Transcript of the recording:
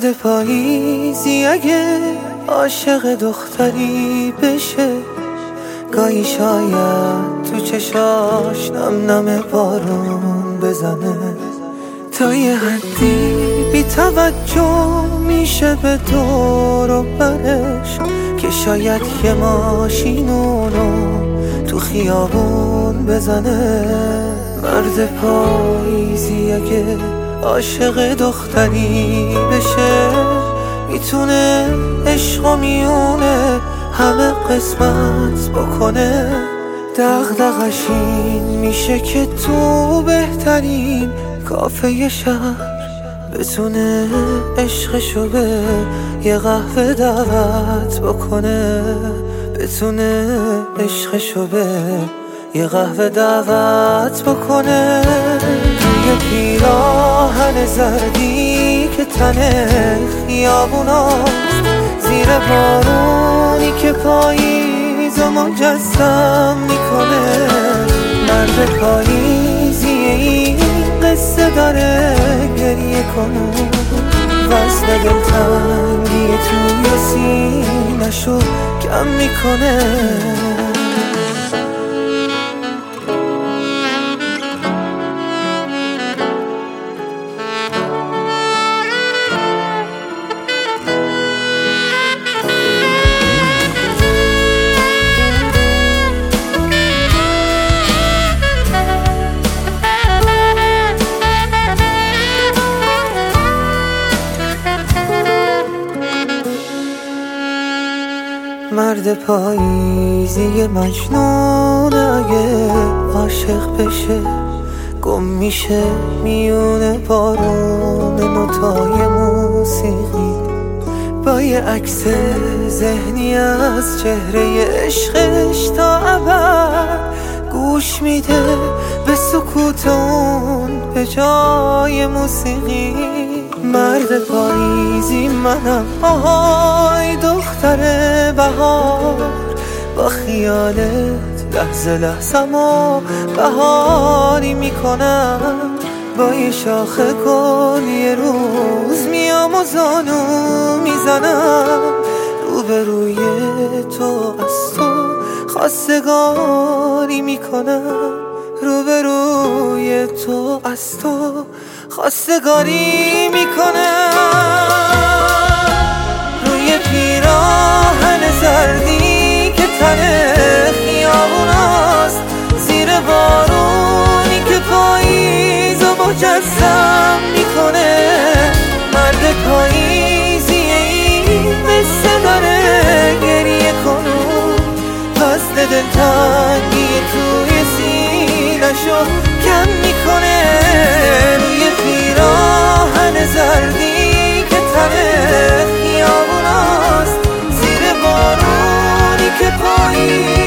مرد پاییزی اگه عاشق دختری بشه، گاهی شاید تو چشاش نم نم بارون بزنه، تا یه حدی بی توجه میشه به دور و برش، که شاید یه ماشین اونو تو خیابون بزنه. مرد پاییزی اگه عاشق دختری بشه، میتونه عشق و میونه همه قسمت بکنه. دغدغش این میشه که تو بهترین کافه شهر بتونه عشقشو به یه قهوه دعوت بکنه، بتونه عشقشو به یه قهوه دعوت بکنه. توی پیراهن زردی که تن خیابوناست، زیر بارونی که پاییزو مجسم میکنه. مرد پاییزی این قصه داره گریه کنه، وصل دلتنگی توی سینه‌شو کم میکنه. مرد پاییزی مجنون اگه عاشق بشه، گم میشه میونه بارون نوتای موسیقی، با یه عکس ذهنی از چهره عشقش تا ابد گوش میده به سکوت اون به جای موسیقی. مرد پاییزی منم، آهای دختر بهار، با خیالت لحظه لحظه‌مو بهاری میکنم. با یه شاخه گل یه روز میام و زانو میزنم، روبروی تو از تو خواستگاری میکنم، روبروی تو از تو خواستگاری میکنم. روی پیراهن زردی که تن خیابوناست، زیر بارونی که پاییزو مجسم میکنه. مرد پاییزی این قصه داره گریه کنه، وصل دلتنگی توی سینه‌شو کم میکنه. روی پیراهن زردی که تن خیابوناست، زیر بارونی که پاییز